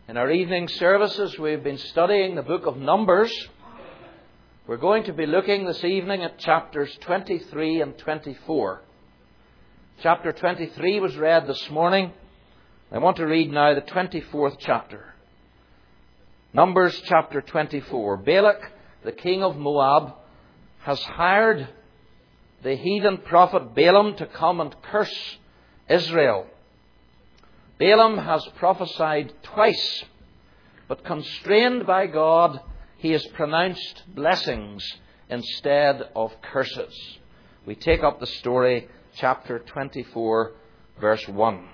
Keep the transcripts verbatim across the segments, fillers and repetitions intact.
In our evening services, we've been studying the book of Numbers. We're going to be looking this evening at chapters twenty-three and twenty-four. Chapter twenty-three was read this morning. I want to read now the twenty-fourth chapter. Numbers chapter twenty-four. Balak, the king of Moab, has hired the heathen prophet Balaam to come and curse Israel. Balaam has prophesied twice, but constrained by God, he has pronounced blessings instead of curses. We take up the story, chapter twenty-four, verse one.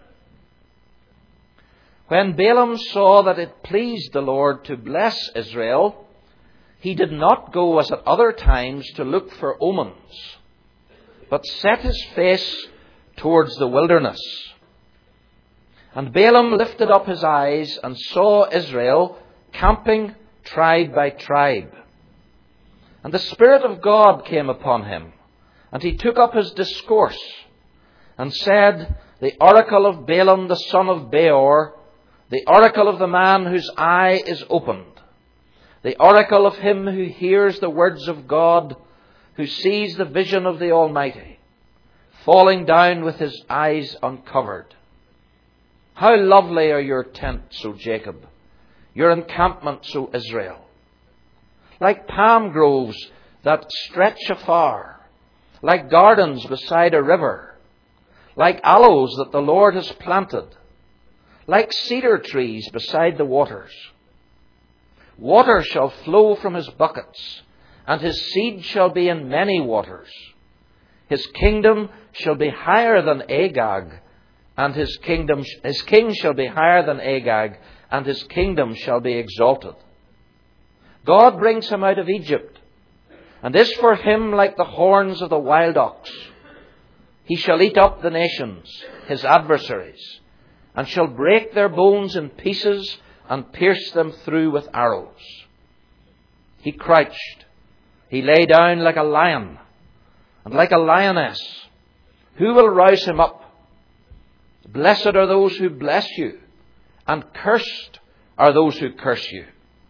When Balaam saw that it pleased the Lord to bless Israel, he did not go as at other times to look for omens, but set his face towards the wilderness. And Balaam lifted up his eyes and saw Israel camping tribe by tribe. And the Spirit of God came upon him, and he took up his discourse, and said, The oracle of Balaam the son of Beor, the oracle of the man whose eye is opened, the oracle of him who hears the words of God, who sees the vision of the Almighty, falling down with his eyes uncovered. How lovely are your tents, O Jacob, your encampments, O Israel. Like palm groves that stretch afar, like gardens beside a river, like aloes that the Lord has planted, like cedar trees beside the waters. Water shall flow from his buckets, and his seed shall be in many waters. His kingdom shall be higher than Agag, and his kingdom, his king shall be higher than Agag, and his kingdom shall be exalted. God brings him out of Egypt, and is for him like the horns of the wild ox. He shall eat up the nations, his adversaries, and shall break their bones in pieces, and pierce them through with arrows. He crouched, he lay down like a lion, and like a lioness. Who will rouse him up? Blessed are those who bless you, and cursed are those who curse you.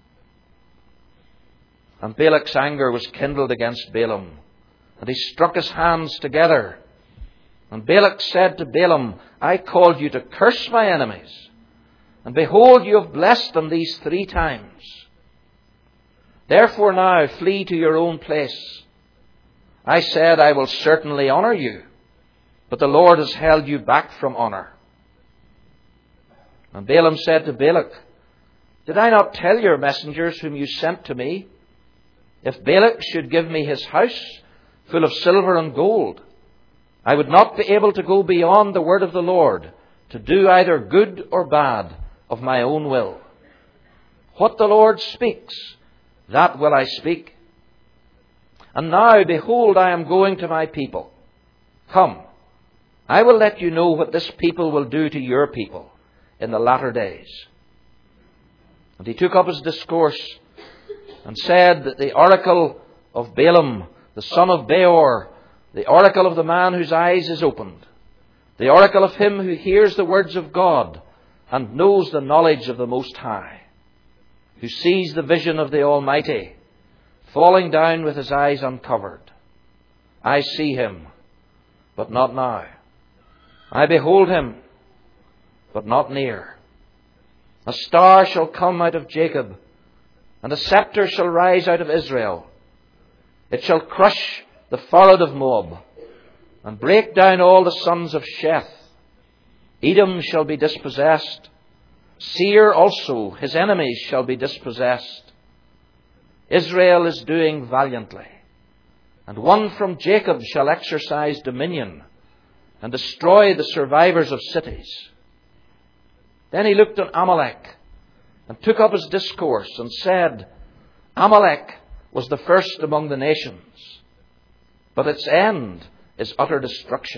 And Balak's anger was kindled against Balaam, and he struck his hands together. And Balak said to Balaam, I called you to curse my enemies, and behold, you have blessed them these three times. Therefore now flee to your own place. I said, I will certainly honor you, but the Lord has held you back from honor. And Balaam said to Balak, Did I not tell your messengers whom you sent to me, if Balak should give me his house full of silver and gold, I would not be able to go beyond the word of the Lord, to do either good or bad of my own will. What the Lord speaks, that will I speak. And now, behold, I am going to my people. Come, I will let you know what this people will do to your people in the latter days. And he took up his discourse and said that the oracle of Balaam, the son of Beor, the oracle of the man whose eyes is opened, the oracle of him who hears the words of God and knows the knowledge of the Most High, who sees the vision of the Almighty, falling down with his eyes uncovered. I see him, but not now. I behold him, but not near. A star shall come out of Jacob, and a scepter shall rise out of Israel. It shall crush the forehead of Moab, and break down all the sons of Sheth. Edom shall be dispossessed. Seir also, his enemies, shall be dispossessed. Israel is doing valiantly, and one from Jacob shall exercise dominion, and destroy the survivors of cities. Then he looked on Amalek, and took up his discourse, and said, Amalek was the first among the nations, but its end is utter destruction.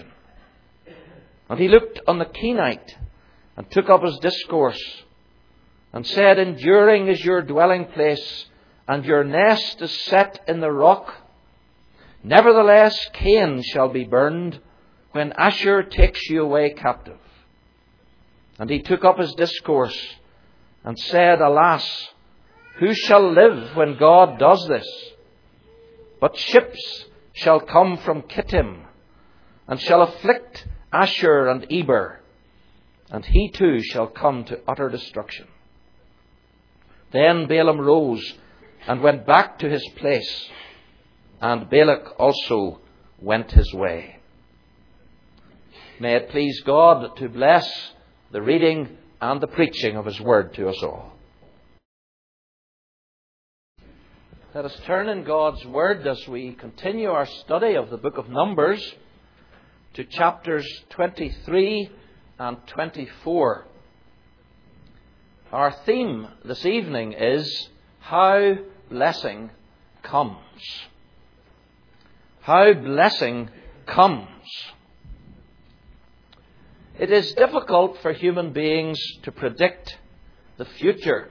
And he looked on the Kenite, and took up his discourse, and said, Enduring is your dwelling place, and your nest is set in the rock. Nevertheless, Cain shall be burned, when Ashur takes you away captive. And he took up his discourse, and said, Alas, who shall live when God does this? But ships shall come from Kittim, and shall afflict Ashur and Eber, and he too shall come to utter destruction. Then Balaam rose and went back to his place, and Balak also went his way. May it please God to bless the reading and the preaching of His word to us all. Let us turn in God's word as we continue our study of the book of Numbers to chapters twenty-three and twenty-four. Our theme this evening is How Blessing Comes. How blessing comes. It is difficult for human beings to predict the future.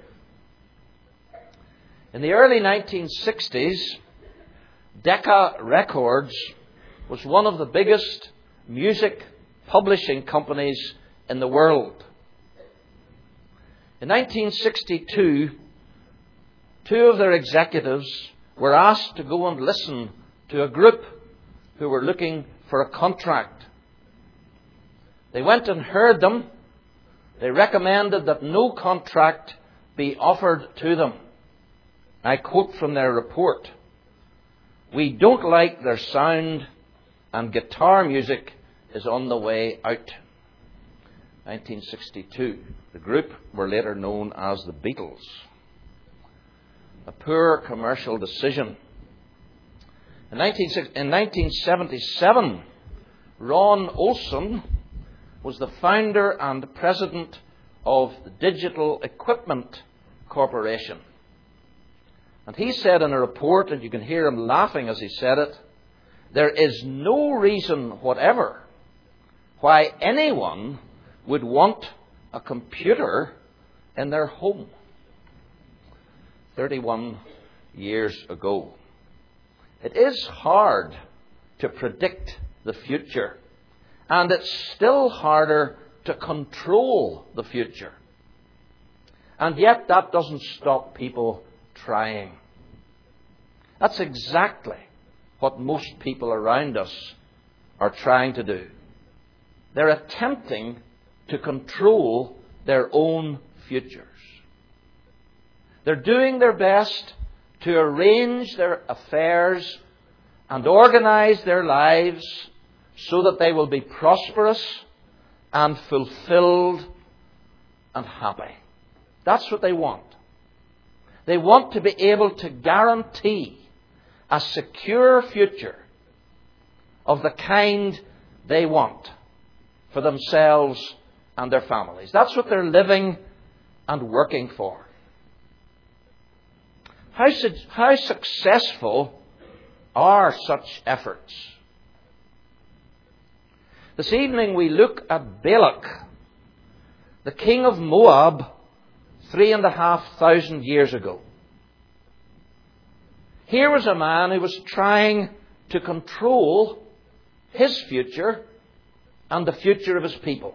In the early nineteen sixties, Decca Records was one of the biggest music publishing companies in the world. In nineteen sixty-two, two of their executives were asked to go and listen to a group who were looking for a contract. They went and heard them. They recommended that no contract be offered to them. I quote from their report, "We don't like their sound, and guitar music is on the way out." nineteen sixty-two. The group were later known as the Beatles. A poor commercial decision. In nineteen seventy-seven, Ron Olson was the founder and president of the Digital Equipment Corporation. And he said in a report, and you can hear him laughing as he said it, there is no reason whatever why anyone would want a computer in their home. thirty-one years ago. It is hard to predict the future, and it's still harder to control the future. And yet that doesn't stop people trying. That's exactly what most people around us are trying to do. They're attempting to control their own futures. They're doing their best to arrange their affairs and organize their lives so that they will be prosperous and fulfilled and happy. That's what they want. They want to be able to guarantee a secure future of the kind they want for themselves and their families. That's what they're living and working for. How, su- how successful are such efforts? This evening we look at Balak, the king of Moab, three and a half thousand years ago. Here was a man who was trying to control his future and the future of his people.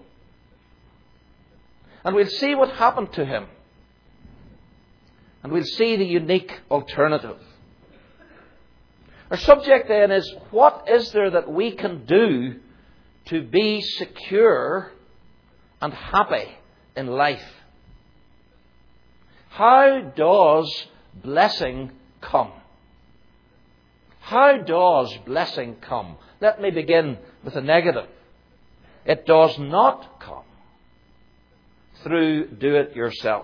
And we'll see what happened to him. And we'll see the unique alternative. Our subject then is, what is there that we can do to be secure and happy in life? How does blessing come? How does blessing come? Let me begin with a negative. It does not come through do-it-yourself.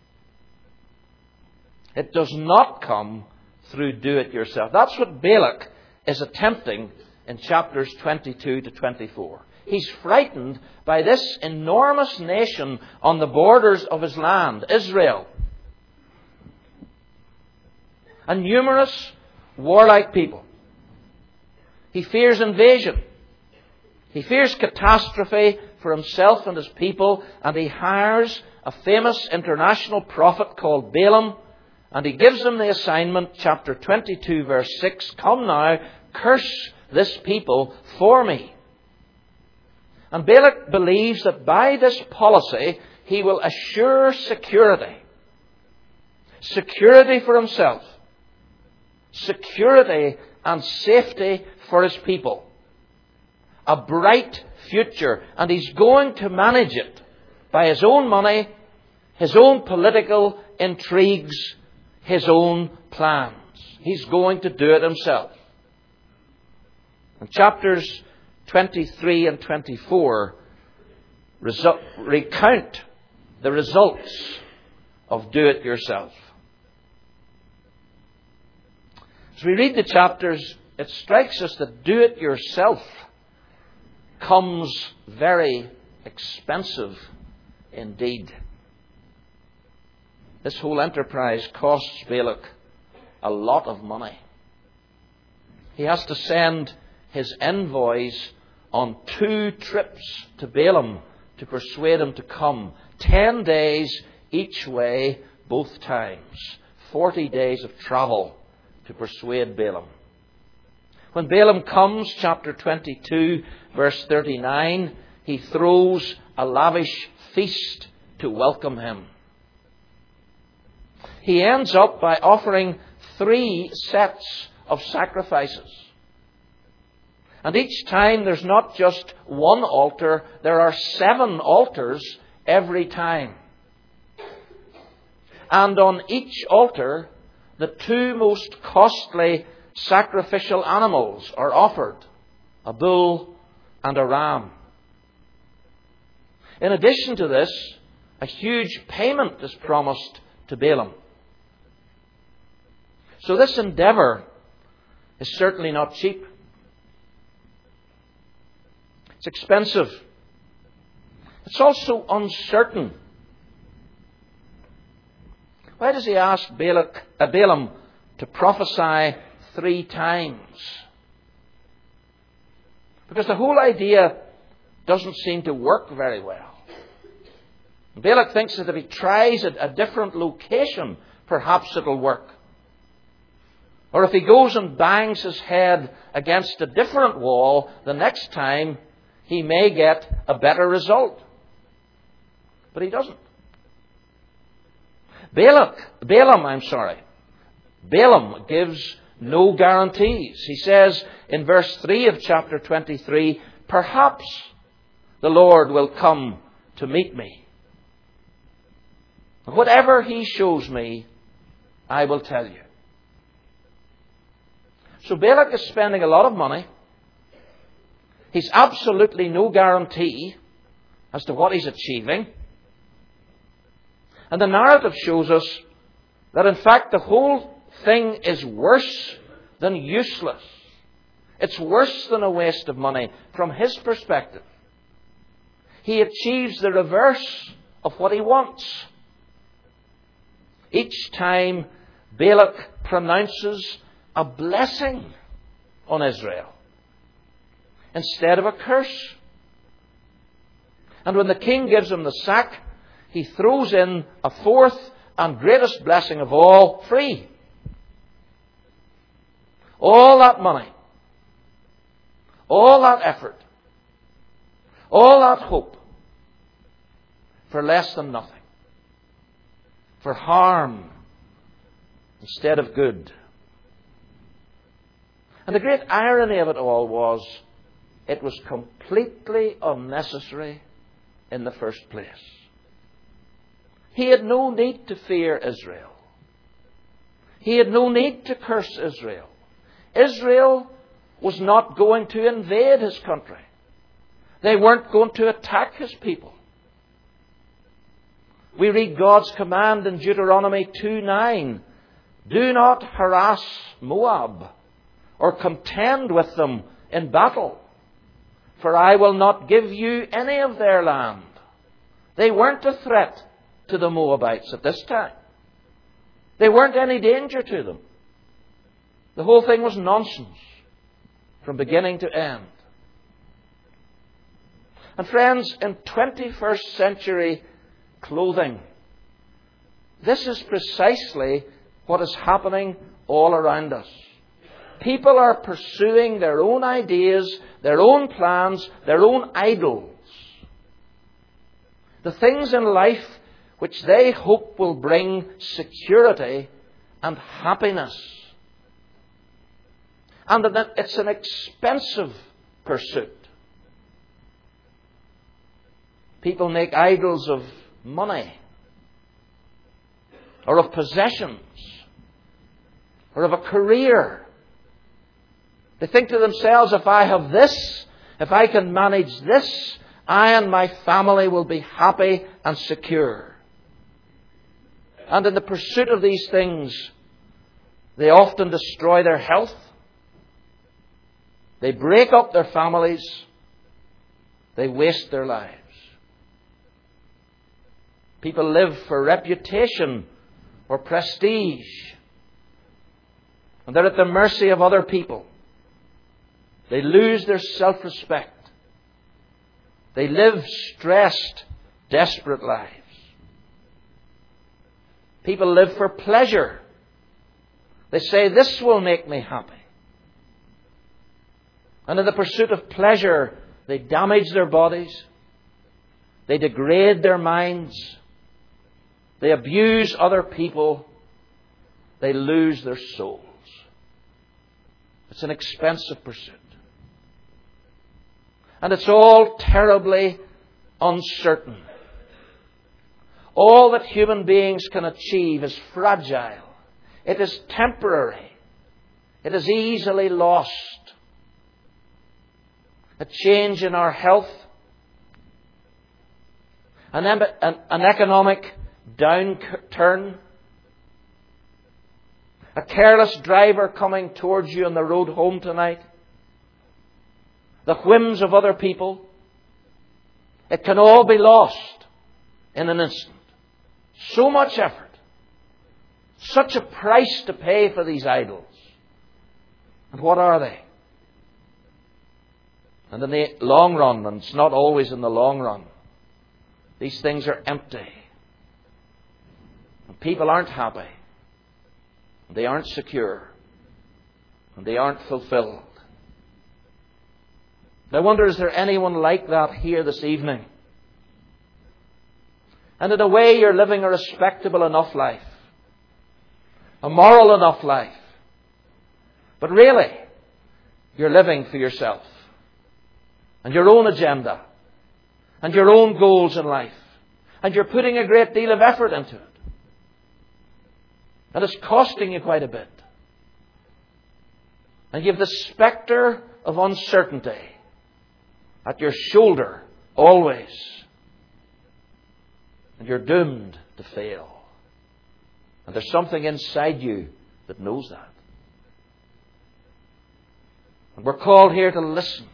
It does not come through do-it-yourself. That's what Balak is attempting in chapters twenty-two to twenty-four. He's frightened by this enormous nation on the borders of his land, Israel. A numerous, warlike people. He fears invasion. He fears catastrophe for himself and his people, and he hires a famous international prophet called Balaam, and he gives them the assignment, chapter twenty-two, verse six, "Come now, curse this people for me." And Balak believes that by this policy he will assure security security for himself, security and safety for his people, a bright future, and he's going to manage it by his own money, his own political intrigues, his own plans. He's going to do it himself. And chapters twenty-three and twenty-four resu- recount the results of do it yourself. As we read the chapters, it strikes us that do it yourself comes very expensive indeed. This whole enterprise costs Balak a lot of money. He has to send his envoys on two trips to Balaam to persuade him to come. Ten days each way, both times. Forty days of travel to persuade Balaam. When Balaam comes, chapter twenty-two, verse thirty-nine, he throws a lavish feast to welcome him. He ends up by offering three sets of sacrifices. And each time there's not just one altar, there are seven altars every time. And on each altar, the two most costly sacrificial animals are offered, a bull and a ram. In addition to this, a huge payment is promised to Balaam. So this endeavour is certainly not cheap. It's expensive. It's also uncertain. Why does he ask Balak, uh, Balaam to prophesy three times? Because the whole idea doesn't seem to work very well. Balak thinks that if he tries at a different location, perhaps it'll work. Or if he goes and bangs his head against a different wall the next time, he may get a better result. But he doesn't. Balak, Balaam, I'm sorry. Balaam gives no guarantees. He says in verse three of chapter twenty-three, perhaps the Lord will come to meet me. Whatever he shows me, I will tell you. So Balak is spending a lot of money. He's absolutely no guarantee as to what he's achieving. And the narrative shows us that in fact the whole thing is worse than useless. It's worse than a waste of money from his perspective. He achieves the reverse of what he wants. Each time Balak pronounces a blessing on Israel instead of a curse. And when the king gives him the sack, he throws in a fourth and greatest blessing of all, free. All that money, all that effort, all that hope for less than nothing, for harm instead of good. And the great irony of it all was it was completely unnecessary in the first place. He had no need to fear Israel. He had no need to curse Israel. Israel was not going to invade his country. They weren't going to attack his people. We read God's command in Deuteronomy two nine. Do not harass Moab or contend with them in battle, for I will not give you any of their land. They weren't a threat to the Moabites at this time. They weren't any danger to them. The whole thing was nonsense from beginning to end. And friends, in twenty-first century clothing, this is precisely what is happening all around us. People are pursuing their own ideas, their own plans, their own idols. The things in life which they hope will bring security and happiness. And that it's an expensive pursuit. People make idols of money, or of possessions, or of a career. They think to themselves, if I have this, if I can manage this, I and my family will be happy and secure. And in the pursuit of these things, they often destroy their health. They break up their families. They waste their lives. People live for reputation or prestige. And they're at the mercy of other people. They lose their self-respect. They live stressed, desperate lives. People live for pleasure. They say, this will make me happy. And in the pursuit of pleasure, they damage their bodies. They degrade their minds. They abuse other people. They lose their souls. It's an expensive pursuit. And it's all terribly uncertain. All that human beings can achieve is fragile. It is temporary. It is easily lost. A change in our health, an, an, an economic downturn, a careless driver coming towards you on the road home tonight, the whims of other people, it can all be lost in an instant. So much effort, such a price to pay for these idols. And what are they? And in the long run, and it's not always in the long run, these things are empty. And people aren't happy. And they aren't secure. And they aren't fulfilled. I wonder, is there anyone like that here this evening? And in a way, you're living a respectable enough life. A moral enough life. But really, you're living for yourself. And your own agenda. And your own goals in life. And you're putting a great deal of effort into it. And it's costing you quite a bit. And you have the spectre of uncertainty at your shoulder always. And you're doomed to fail. And there's something inside you that knows that. And we're called here to listen.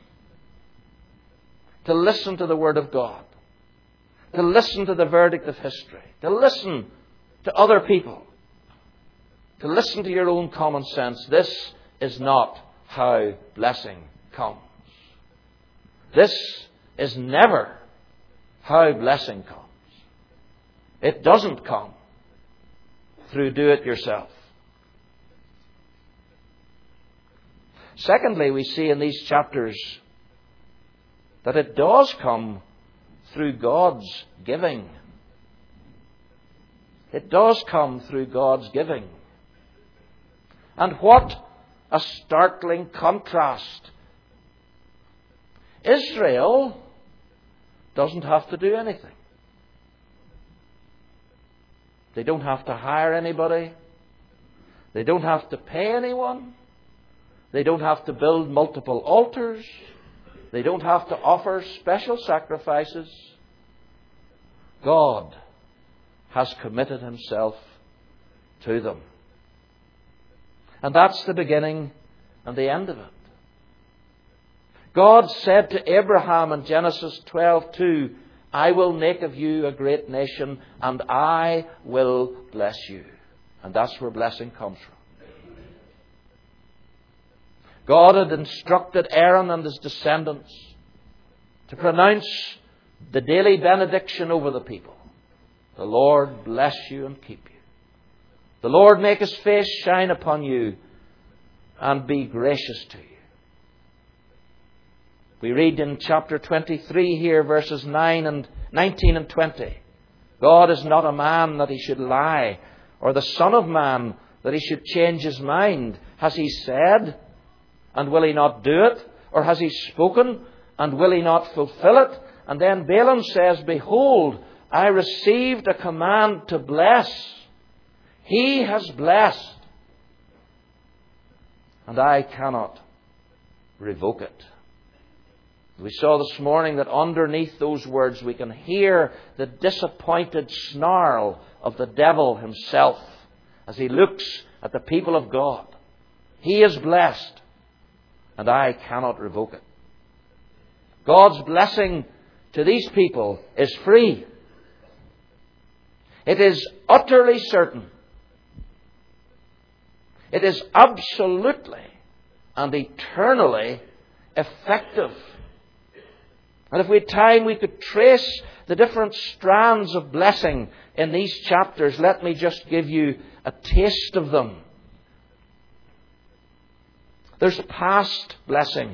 To listen to the Word of God. To listen to the verdict of history. To listen to other people. To listen to your own common sense. This is not how blessing comes. This is never how blessing comes. It doesn't come through do it yourself. Secondly, we see in these chapters that it does come through God's giving. It does come through God's giving. And what a startling contrast. Israel doesn't have to do anything. They don't have to hire anybody. They don't have to pay anyone. They don't have to build multiple altars. They don't have to offer special sacrifices. God has committed Himself to them. And that's the beginning and the end of it. God said to Abraham in Genesis twelve two, I will make of you a great nation and I will bless you. And that's where blessing comes from. God had instructed Aaron and his descendants to pronounce the daily benediction over the people. The Lord bless you and keep you. The Lord make His face shine upon you and be gracious to you. We read in chapter twenty-three here, verses nine and nineteen and twenty. God is not a man that he should lie, or the Son of Man that he should change his mind. Has he said, and will he not do it? Or has he spoken, and will he not fulfill it? And then Balaam says, behold, I received a command to bless. He has blessed, and I cannot revoke it. We saw this morning that underneath those words we can hear the disappointed snarl of the devil himself as he looks at the people of God. He is blessed, and I cannot revoke it. God's blessing to these people is free. It is utterly certain. It is absolutely and eternally effective. And if we had time, we could trace the different strands of blessing in these chapters. Let me just give you a taste of them. There's past blessing.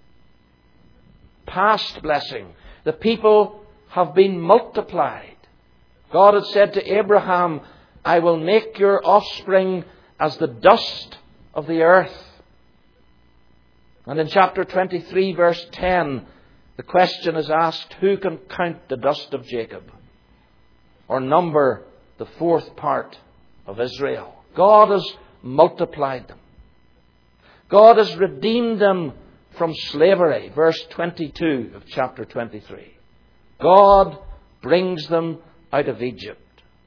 Past blessing. The people have been multiplied. God had said to Abraham, I will make your offspring as the dust of the earth. And in chapter twenty-three, verse ten, the question is asked, who can count the dust of Jacob or number the fourth part of Israel? God has multiplied them. God has redeemed them from slavery. Verse twenty-two of chapter twenty-three. God brings them out of Egypt.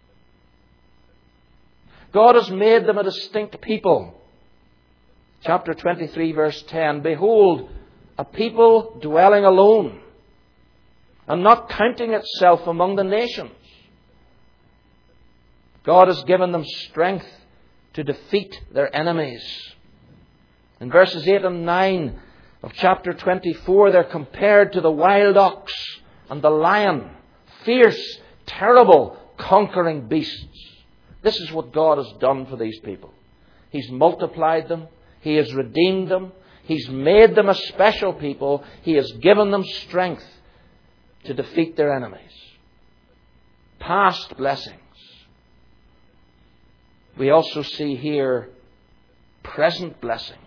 God has made them a distinct people. Chapter twenty-three, verse ten. Behold, a people dwelling alone and not counting itself among the nations. God has given them strength to defeat their enemies. In verses eight and nine of chapter twenty-four, they're compared to the wild ox and the lion. Fierce, terrible, conquering beasts. This is what God has done for these people. He's multiplied them. He has redeemed them. He's made them a special people. He has given them strength to defeat their enemies. Past blessings. We also see here present blessings.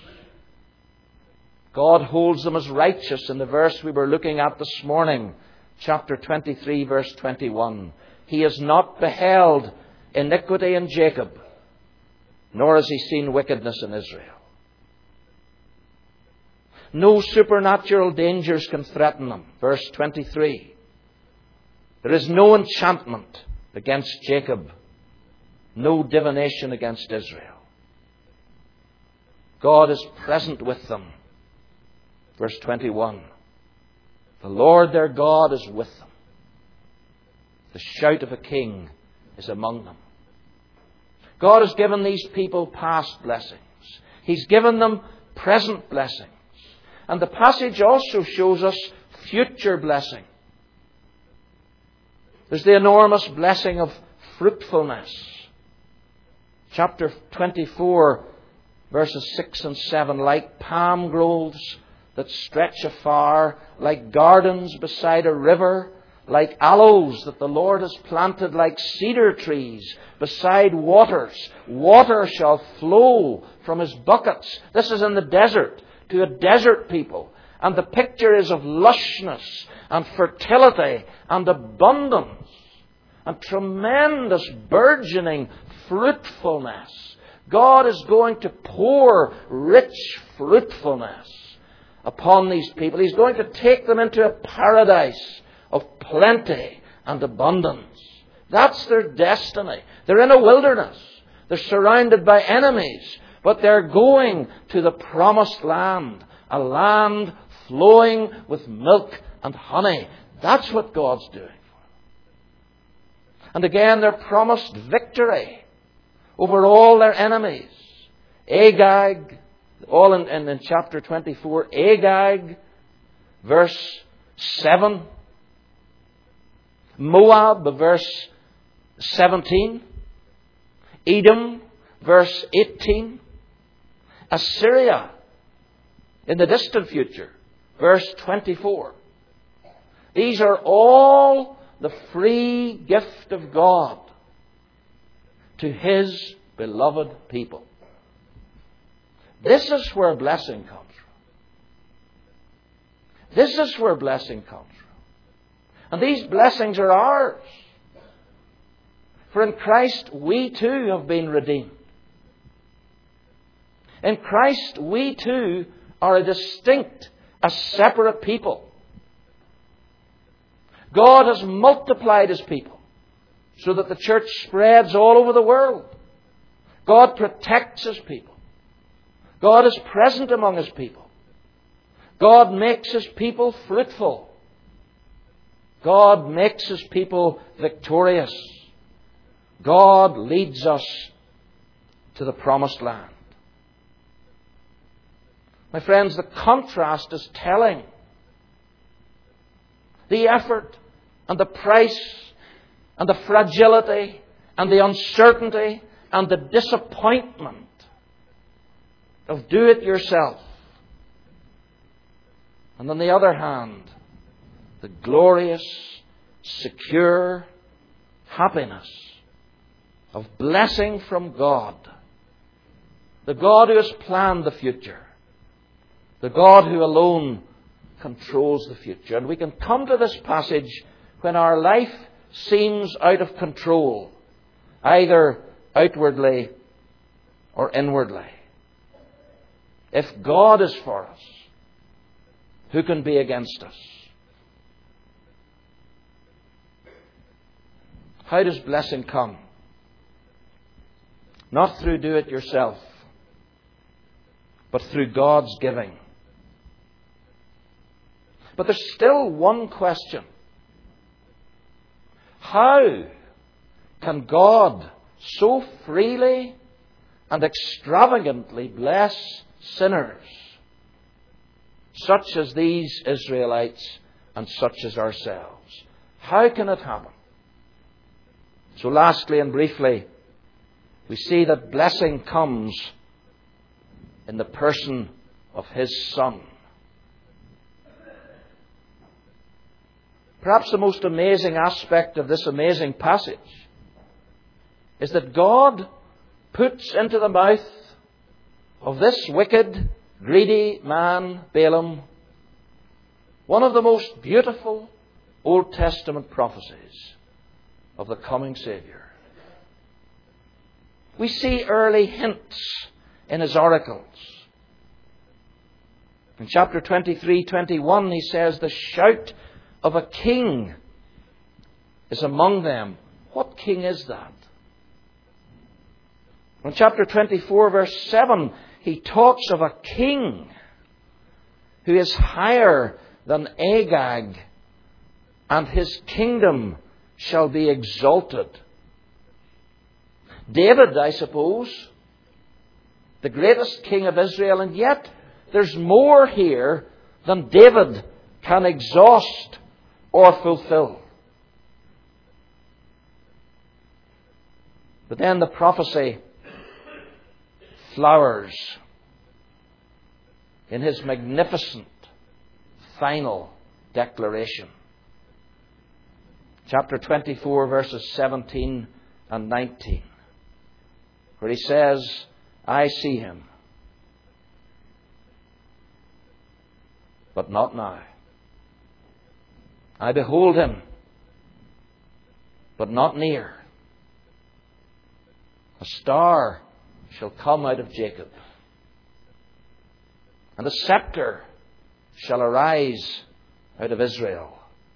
God holds them as righteous in the verse we were looking at this morning. Chapter twenty-three, verse twenty-one. He has not beheld iniquity in Jacob, nor has he seen wickedness in Israel. No supernatural dangers can threaten them. Verse twenty-three. There is no enchantment against Jacob, no divination against Israel. God is present with them. Verse twenty-one. The Lord their God is with them. The shout of a king is among them. God has given these people past blessings. He's given them present blessings. And the passage also shows us future blessing. There's the enormous blessing of fruitfulness. Chapter twenty-four, verses six and seven. Like palm groves that stretch afar, like gardens beside a river, like aloes that the Lord has planted, like cedar trees beside waters. Water shall flow from his buckets. This is in the desert, to a desert people. And the picture is of lushness and fertility and abundance and tremendous burgeoning fruitfulness. God is going to pour rich fruitfulness upon these people. He's going to take them into a paradise of plenty and abundance. That's their destiny. They're in a wilderness. They're surrounded by enemies. But they're going to the promised land. A land flowing with milk and honey. That's what God's doing for them. And again, they're promised victory over all their enemies. Agag, all in, in, in chapter twenty-four. Agag, verse seven. Moab, verse seventeen. Edom, verse eighteen. Assyria, in the distant future, verse twenty-four. These are all the free gift of God to His beloved people. This is where blessing comes from. This is where blessing comes from. And these blessings are ours. For in Christ we too have been redeemed. In Christ we too are a distinct, a separate people. God has multiplied His people so that the church spreads all over the world. God protects His people. God is present among His people. God makes His people fruitful. God makes His people victorious. God leads us to the promised land. My friends, the contrast is telling. The effort and the price and the fragility and the uncertainty and the disappointment of do it yourself. And on the other hand, the glorious, secure happiness of blessing from God. The God who has planned the future. The God who alone controls the future. And we can come to this passage when our life seems out of control, either outwardly or inwardly. If God is for us, who can be against us? How does blessing come? Not through do it yourself, but through God's giving. But there's still one question. How can God so freely and extravagantly bless sinners, such as these Israelites and such as ourselves? How can it happen? So lastly and briefly, we see that blessing comes in the person of His Son. Perhaps the most amazing aspect of this amazing passage is that God puts into the mouth of this wicked, greedy man, Balaam, one of the most beautiful Old Testament prophecies of the coming Saviour. We see early hints in his oracles. In chapter twenty-three, twenty-one, he says, the shout of a king is among them. What king is that? In chapter twenty-four, verse seven, he talks of a king who is higher than Agag, and his kingdom shall be exalted. David, I suppose, the greatest king of Israel, and yet there's more here than David can exhaust or fulfill. But then the prophecy flowers in his magnificent final declaration. Chapter twenty-four, verses seventeen and nineteen, where he says, I see him, but not now. I behold him, but not near. A star shall come out of Jacob, and a scepter shall arise out of Israel,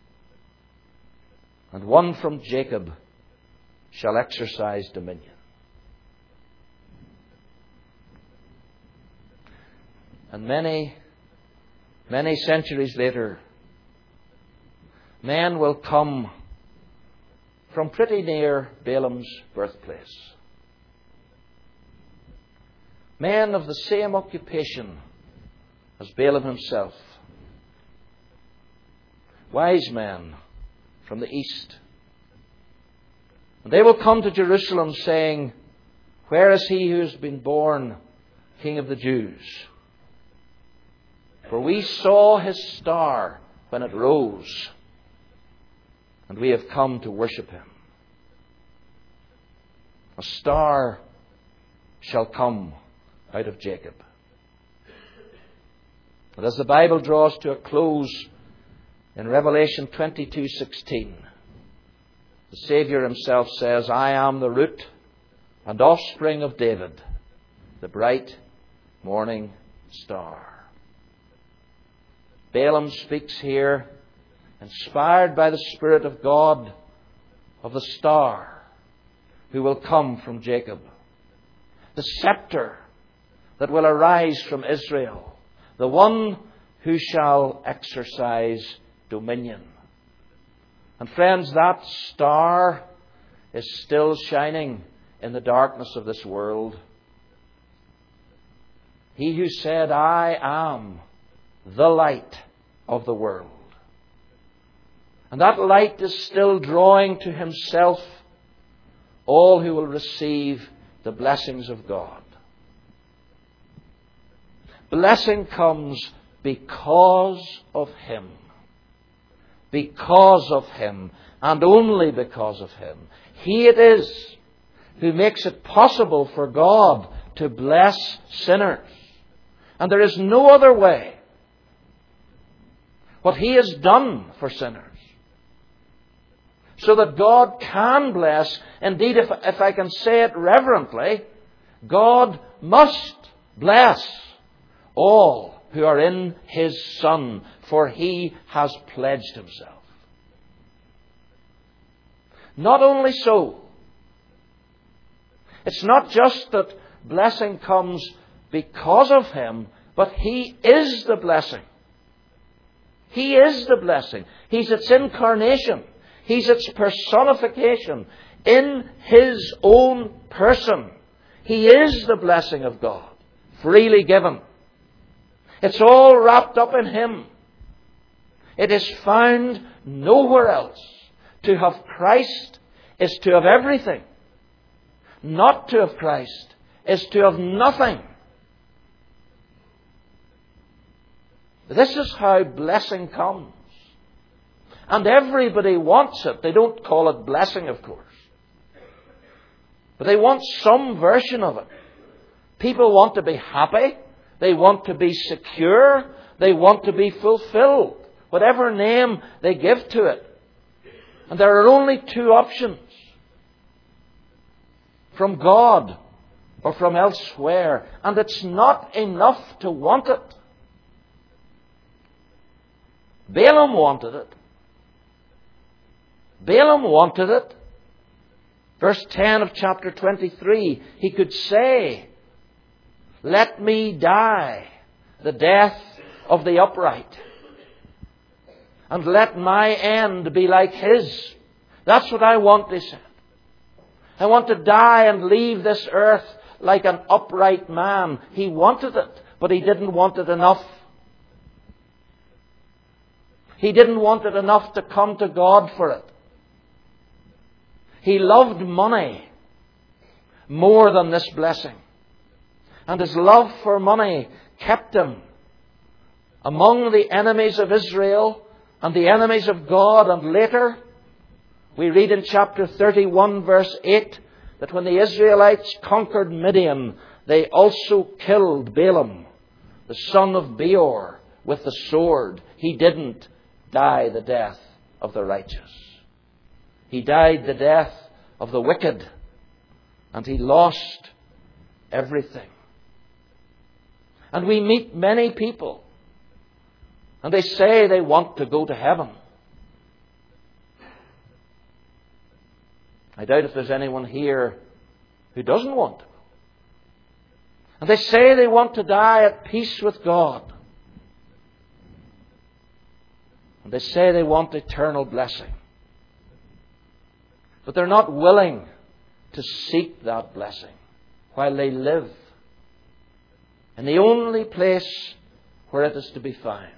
and one from Jacob shall exercise dominion. And many, many centuries later, men will come from pretty near Balaam's birthplace. Men of the same occupation as Balaam himself. Wise men from the east. And they will come to Jerusalem saying, where is he who has been born King of the Jews? For we saw his star when it rose, and we have come to worship Him. A star shall come out of Jacob. And as the Bible draws to a close in Revelation twenty-two sixteen, the Saviour Himself says, I am the root and offspring of David, the bright morning star. Balaam speaks here, inspired by the Spirit of God, of the star who will come from Jacob, the scepter that will arise from Israel, the one who shall exercise dominion. And friends, that star is still shining in the darkness of this world. He who said, I am the light of the world. And that light is still drawing to Himself all who will receive the blessings of God. Blessing comes because of Him. Because of Him, and only because of Him. He it is who makes it possible for God to bless sinners. And there is no other way. What He has done for sinners, so that God can bless. Indeed, if, if I can say it reverently, God must bless all who are in His Son, for He has pledged Himself. Not only so, it's not just that blessing comes because of Him, but He is the blessing. He is the blessing. He's its incarnation. He's its personification in His own person. He is the blessing of God, freely given. It's all wrapped up in Him. It is found nowhere else. To have Christ is to have everything. Not to have Christ is to have nothing. This is how blessing comes. And everybody wants it. They don't call it blessing, of course. But they want some version of it. People want to be happy. They want to be secure. They want to be fulfilled. Whatever name they give to it. And there are only two options. From God or from elsewhere. And it's not enough to want it. Balaam wanted it. Balaam wanted it. Verse ten of chapter twenty-three, he could say, let me die the death of the upright, and let my end be like his. That's what I want, he said. I want to die and leave this earth like an upright man. He wanted it, but he didn't want it enough. He didn't want it enough to come to God for it. He loved money more than this blessing. And his love for money kept him among the enemies of Israel and the enemies of God. And later, we read in chapter thirty-one, verse eight, that when the Israelites conquered Midian, they also killed Balaam, the son of Beor, with the sword. He didn't die the death of the righteous. He died the death of the wicked, and he lost everything. And we meet many people, and they say they want to go to heaven. I doubt if there's anyone here who doesn't want to. And they say they want to die at peace with God. And they say they want eternal blessing. But they're not willing to seek that blessing while they live in the only place where it is to be found.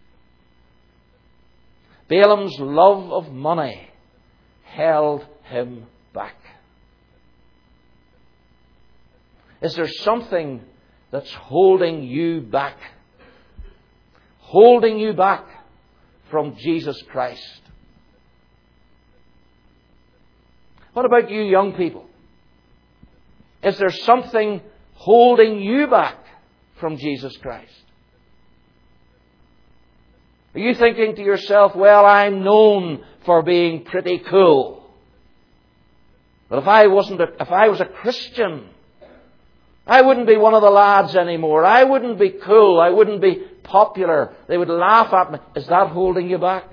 Balaam's love of money held him back. Is there something that's holding you back? Holding you back from Jesus Christ? What about you young people? Is there something holding you back from Jesus Christ? Are you thinking to yourself, well, I'm known for being pretty cool. But if I wasn't a, if I was a Christian, I wouldn't be one of the lads anymore. I wouldn't be cool. I wouldn't be popular. They would laugh at me. Is that holding you back?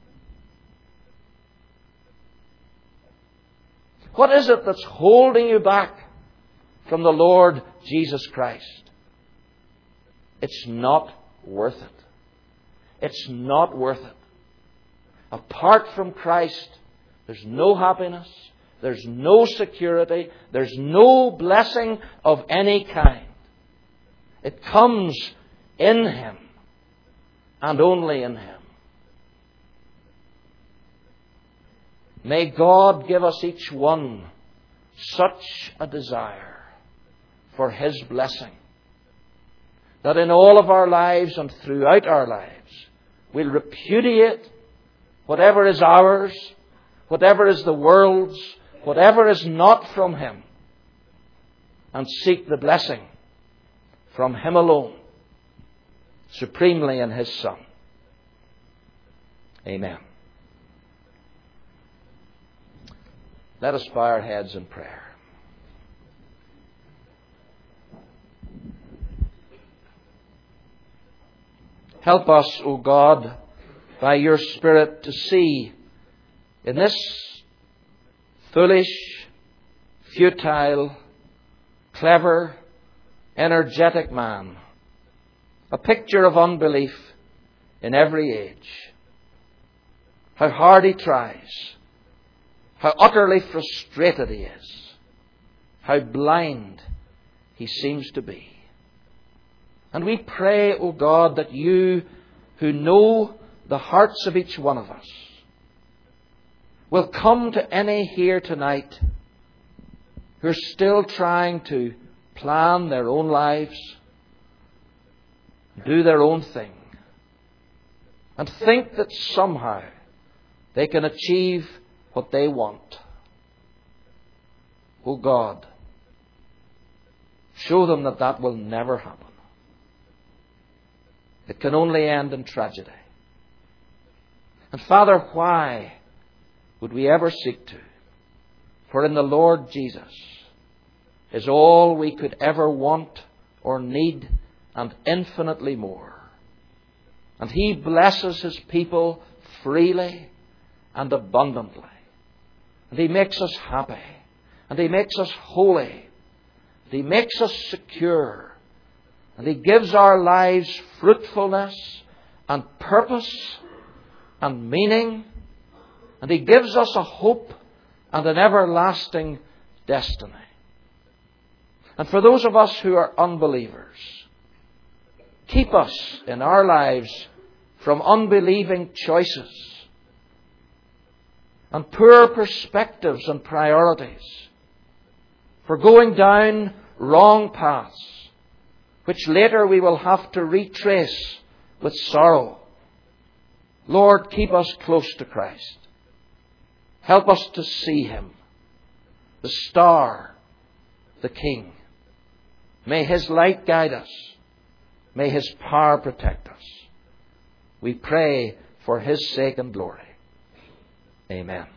What is it that's holding you back from the Lord Jesus Christ? It's not worth it. It's not worth it. Apart from Christ, there's no happiness. There's no security. There's no blessing of any kind. It comes in Him and only in Him. May God give us each one such a desire for His blessing, that in all of our lives and throughout our lives we'll repudiate whatever is ours, whatever is the world's, whatever is not from Him, and seek the blessing from Him alone, supremely in His Son. Amen. Let us bow our heads in prayer. Help us, O God, by Your Spirit to see in this foolish, futile, clever, energetic man a picture of unbelief in every age. How hard he tries. How utterly frustrated he is. How blind he seems to be. And we pray, O God, that You, who know the hearts of each one of us, will come to any here tonight who are still trying to plan their own lives, do their own thing, and think that somehow they can achieve what they want. O God, show them that that will never happen. It can only end in tragedy. And Father, why would we ever seek to? For in the Lord Jesus is all we could ever want or need, and infinitely more. And He blesses His people freely and abundantly. And He makes us happy. And He makes us holy. And He makes us secure. And He gives our lives fruitfulness and purpose and meaning. And He gives us a hope and an everlasting destiny. And for those of us who are unbelievers, keep us in our lives from unbelieving choices and poor perspectives and priorities, for going down wrong paths, which later we will have to retrace with sorrow. Lord, keep us close to Christ. Help us to see Him, the star, the King. May His light guide us. May His power protect us. We pray for His sake and glory. Amen.